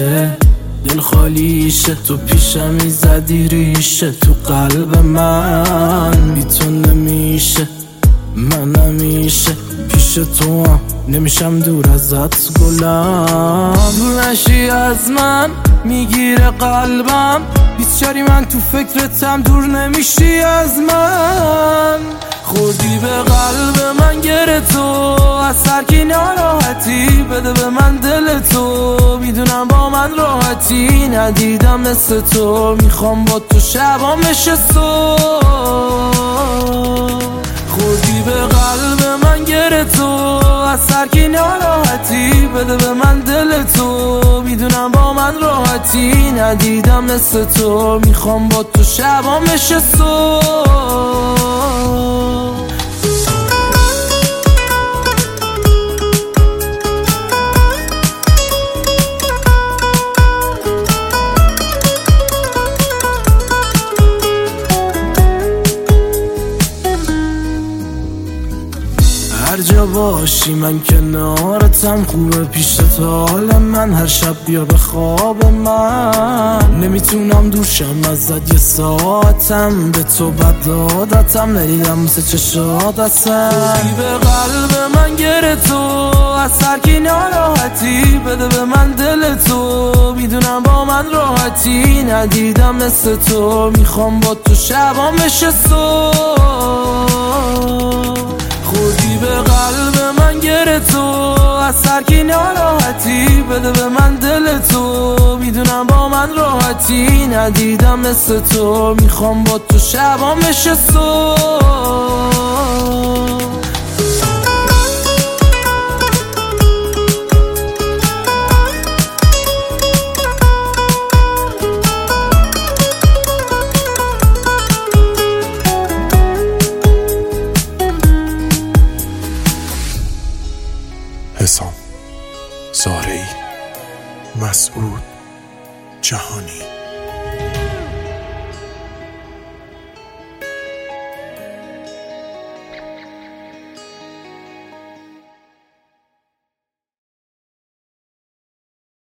میشه دل خالیشه، تو پیشم میزدی ریشه تو قلب من، بی تو نمیشه من همیشه پیش تو هم نمیشم دور ازت گلم. دور نشی از من میگیره قلبم، بیچاری من تو فکرتم دور نمیشی از من. خوردی به قلب من گره تو، از ترکی ناراحتی بده به من دل تو، میدونم با من راحتی ندیدم مثل تو، میخوام با تو شبام بشه صبح. خوردی به قلب من گره تو، از ترکی ناراحتی بده به من دل تو، میدونم با من راحتی ندیدم مثل تو، میخوام با تو شبام بشه صبح. هر جا باشی من کنارتم، خوبه پیشت حال من، هر شب بیا به خواب من، نمیتونم دوشم ازت یه ساعتم، به تو بد عادتم ندیدم مثل چشاتم. خوردی به قلب من گره تو، از ترکی ناراحتی بده به من دل تو، میدونم با من راحتی ندیدم مثل تو، میخوام با تو شبام بشه صبح. خوردی به قلب من گره تو، از ترکی ناراحتی بده به من دل تو، میدونم با من راحتی ندیدم مثل تو، میخوام با تو شبام بشه صبح. حسام، زارعی، مسعود، جهانی.